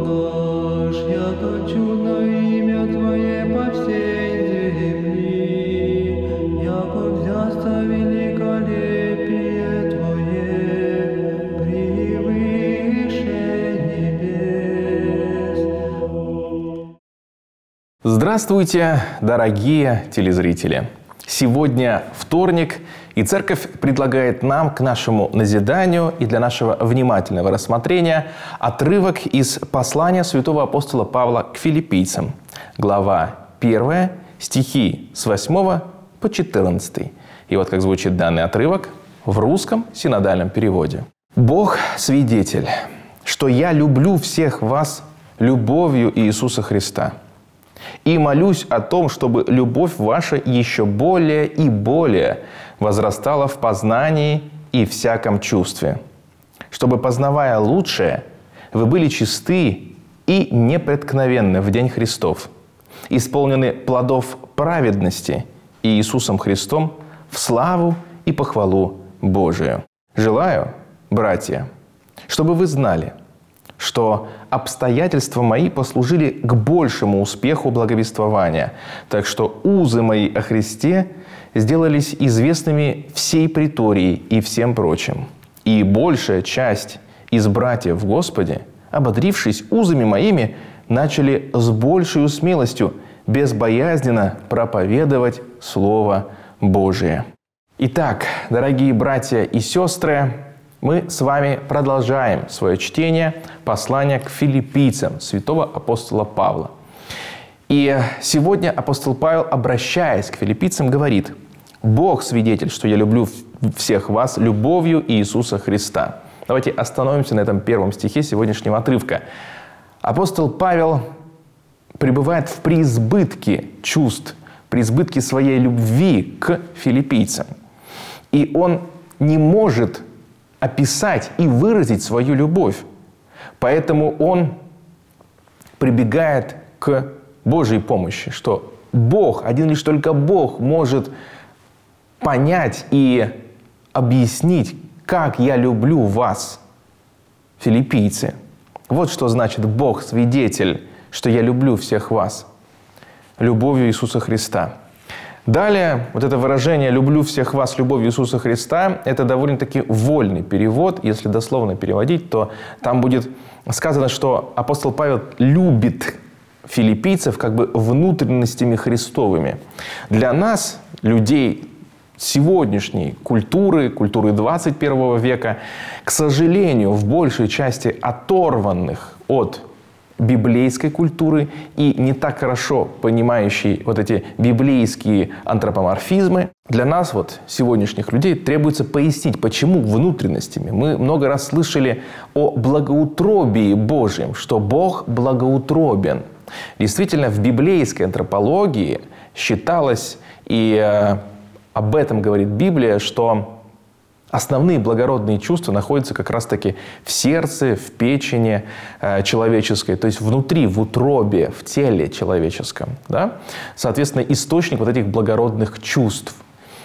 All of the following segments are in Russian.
наш, яко чудно имя Твое по всей земли, яко взясться великолепие Твое превыше небес. Здравствуйте, дорогие телезрители! Сегодня вторник, и Церковь предлагает нам к нашему назиданию и для нашего внимательного рассмотрения отрывок из послания святого апостола Павла к филиппийцам, глава 1, стихи с 8 по 14. И вот как звучит данный отрывок в русском синодальном переводе. «Бог свидетель, что я люблю всех вас любовью Иисуса Христа. И молюсь о том, чтобы любовь ваша еще более и более возрастала в познании и всяком чувстве, чтобы, познавая лучшее, вы были чисты и непреткновенны в день Христов, исполнены плодов праведности и Иисусом Христом в славу и похвалу Божию. Желаю, братья, чтобы вы знали, что обстоятельства мои послужили к большему успеху благовествования, так что узы мои о Христе сделались известными всей притории и всем прочим. И большая часть из братьев в Господе, ободрившись узами моими, начали с большей смелостью безбоязненно проповедовать Слово Божие». Итак, дорогие братья и сестры, мы с вами продолжаем свое чтение послания к филиппийцам святого апостола Павла. И сегодня апостол Павел, обращаясь к филиппийцам, говорит: «Бог свидетель, что я люблю всех вас любовью Иисуса Христа». Давайте остановимся на этом первом стихе сегодняшнего отрывка. Апостол Павел пребывает в преизбытке чувств, преизбытке своей любви к филиппийцам. И он не может описать и выразить свою любовь. Поэтому он прибегает к Божьей помощи, что Бог, один лишь только Бог может понять и объяснить, как я люблю вас, филиппийцы. Вот что значит Бог свидетель, что я люблю всех вас любовью Иисуса Христа. Далее, вот это выражение «люблю всех вас любовью Иисуса Христа» – это довольно-таки вольный перевод. Если дословно переводить, то там будет сказано, что апостол Павел любит филиппийцев как бы внутренностями Христовыми. Для нас, людей сегодняшней культуры 21 века, к сожалению, в большей части оторванных от библейской культуры и не так хорошо понимающей вот эти библейские антропоморфизмы, для нас, вот сегодняшних людей, требуется пояснить, почему внутренностями. Мы много раз слышали о благоутробии Божьем, что Бог благоутробен. Действительно, в библейской антропологии считалось, и об этом говорит Библия, что основные благородные чувства находятся как раз-таки в сердце, в печени человеческой, то есть внутри, в утробе, в теле человеческом. Да? Соответственно, источник вот этих благородных чувств.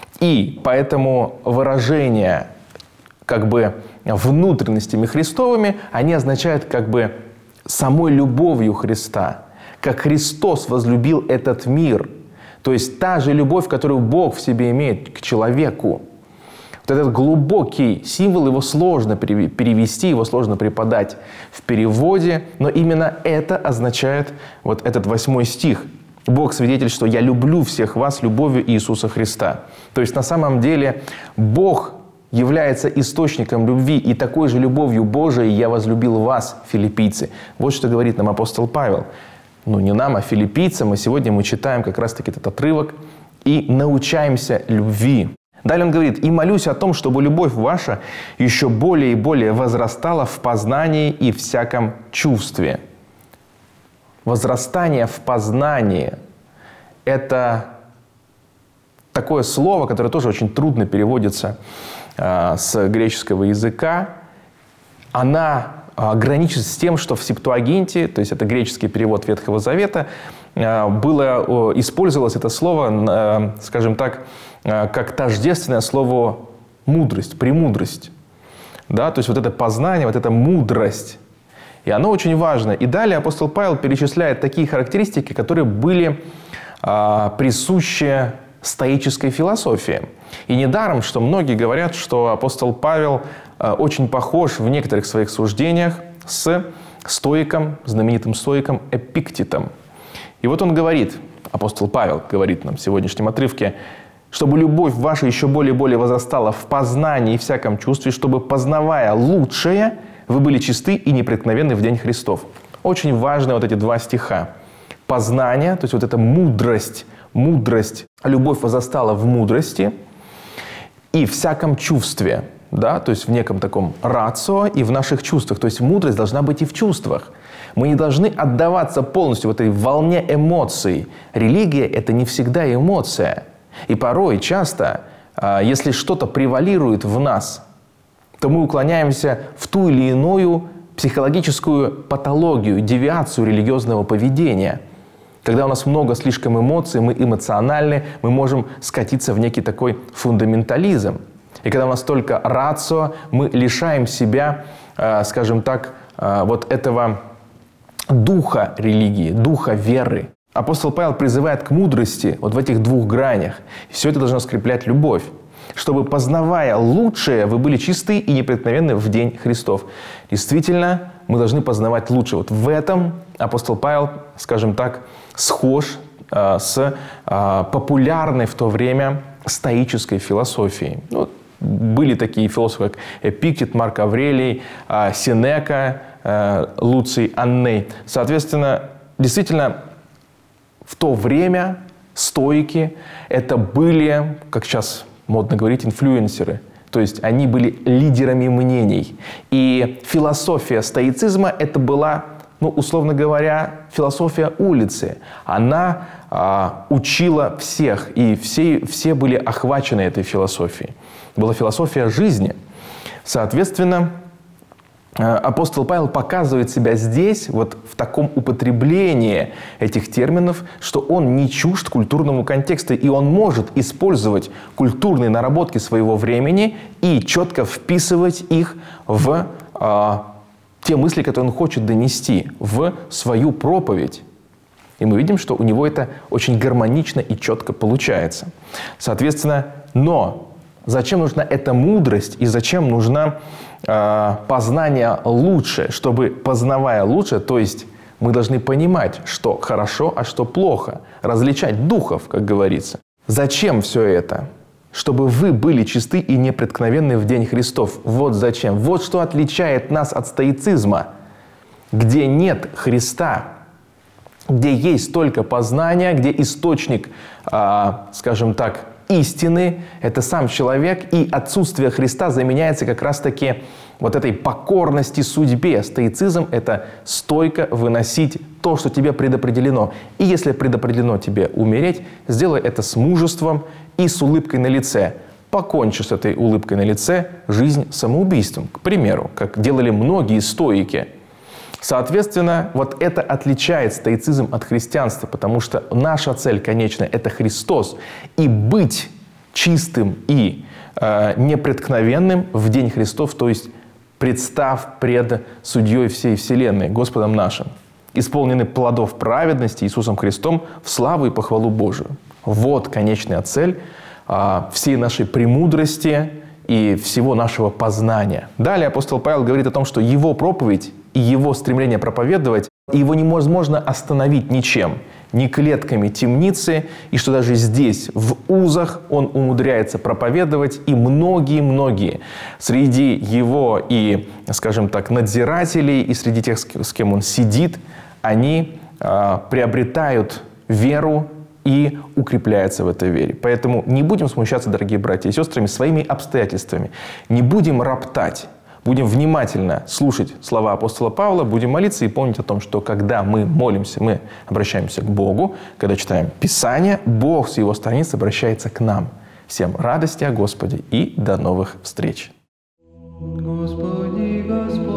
И поэтому выражения как бы внутренностями Христовыми, они означают как бы самой любовью Христа, как Христос возлюбил этот мир. То есть та же любовь, которую Бог в себе имеет к человеку. Вот этот глубокий символ, его сложно перевести, его сложно преподать в переводе, но именно это означает вот этот 8 стих. «Бог свидетель, что я люблю всех вас любовью Иисуса Христа». То есть на самом деле Бог является источником любви, и такой же любовью Божией я возлюбил вас, филиппийцы. Вот что говорит нам апостол Павел. Ну, не нам, а филиппийцам. И сегодня мы читаем как раз-таки этот отрывок и научаемся любви. Далее он говорит: «И молюсь о том, чтобы любовь ваша еще более и более возрастала в познании и всяком чувстве». Возрастание в познании – это такое слово, которое тоже очень трудно переводится с греческого языка. Она граничит с тем, что в Септуагинте, то есть это греческий перевод Ветхого Завета, использовалось это слово, скажем так, как тождественное слову «мудрость», «премудрость». Да? То есть вот это познание, вот эта мудрость. И оно очень важно. И далее апостол Павел перечисляет такие характеристики, которые были присущи стоической философии. И недаром, что многие говорят, что апостол Павел очень похож в некоторых своих суждениях с стоиком, знаменитым стоиком Эпиктетом. И вот он говорит, апостол Павел говорит нам в сегодняшнем отрывке, чтобы любовь ваша еще более и более возрастала в познании и всяком чувстве, чтобы, познавая лучшее, вы были чисты и непреткновенны в день Христов. Очень важны вот эти два стиха. Познание, то есть вот эта мудрость, любовь возрастала в мудрости и всяком чувстве, да, то есть в неком таком рацио и в наших чувствах. То есть мудрость должна быть и в чувствах. Мы не должны отдаваться полностью в этой волне эмоций. Религия – это не всегда эмоция. И порой, часто, если что-то превалирует в нас, то мы уклоняемся в ту или иную психологическую патологию, девиацию религиозного поведения. Когда у нас много слишком эмоций, мы эмоциональны, мы можем скатиться в некий такой фундаментализм. И когда у нас только рацио, мы лишаем себя, скажем так, вот этого духа религии, духа веры. Апостол Павел призывает к мудрости вот в этих двух гранях. Все это должно скреплять любовь. Чтобы, познавая лучшее, вы были чисты и непреткновенны в день Христов. Действительно, мы должны познавать лучше. Вот в этом апостол Павел, скажем так, схож с популярной в то время стоической философией. Вот были такие философы, как Эпиктет, Марк Аврелий, Сенека, Луций Анней. Соответственно, действительно, в то время стоики это были, как сейчас модно говорить, инфлюенсеры. То есть они были лидерами мнений. И философия стоицизма это была, условно говоря, философия улицы. Она учила всех, и все были охвачены этой философией. Была философия жизни. Соответственно, апостол Павел показывает себя здесь, вот в таком употреблении этих терминов, что он не чужд культурному контексту, и он может использовать культурные наработки своего времени и четко вписывать их в те мысли, которые он хочет донести, в свою проповедь. И мы видим, что у него это очень гармонично и четко получается. Соответственно, но зачем нужна эта мудрость и зачем нужна познание лучше, чтобы, познавая лучше, то есть мы должны понимать, что хорошо, а что плохо, различать духов, как говорится. Зачем все это? Чтобы вы были чисты и непреткновенны в день Христов. Вот зачем. Вот что отличает нас от стоицизма, где нет Христа, где есть только познание, где источник, скажем так, истины – это сам человек, и отсутствие Христа заменяется как раз-таки вот этой покорности судьбе. Стоицизм – это стойко выносить то, что тебе предопределено. И если предопределено тебе умереть, сделай это с мужеством и с улыбкой на лице. Покончи с этой улыбкой на лице жизнь самоубийством, к примеру, как делали многие стоики. Соответственно, вот это отличает стоицизм от христианства, потому что наша цель конечная – это Христос. И быть чистым и непреткновенным в день Христов, то есть представ пред судьей всей вселенной, Господом нашим, исполнены плодов праведности Иисусом Христом в славу и похвалу Божию. Вот конечная цель всей нашей премудрости и всего нашего познания. Далее апостол Павел говорит о том, что его проповедь и его стремление проповедовать, его невозможно остановить ничем, ни клетками темницы, и что даже здесь, в узах, он умудряется проповедовать, и многие-многие среди его и, скажем так, надзирателей, и среди тех, с кем он сидит, они приобретают веру и укрепляются в этой вере. Поэтому не будем смущаться, дорогие братья и сестры, своими обстоятельствами. Не будем роптать. Будем внимательно слушать слова апостола Павла, будем молиться и помнить о том, что когда мы молимся, мы обращаемся к Богу. Когда читаем Писание, Бог с Его страниц обращается к нам. Всем радости о Господе и до новых встреч. Господи, Господи.